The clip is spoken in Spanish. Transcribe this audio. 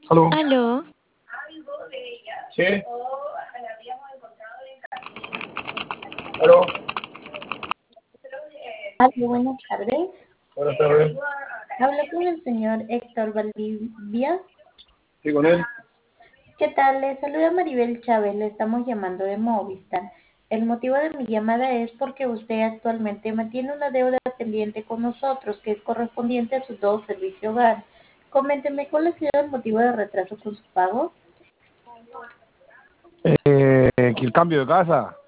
Aló. Aló, Sí. Aló. Hola, buenas tardes. Buenas tardes. Hablo con el señor Héctor Valdivia. Sí, con él. ¿Qué tal? Le saluda Maribel Chávez. Le estamos llamando de Movistar. El motivo de mi llamada es porque usted actualmente mantiene una deuda pendiente con nosotros que es correspondiente a sus dos servicios hogar. Coménteme cuál ha sido el motivo de retraso con su pago. Que el cambio de casa.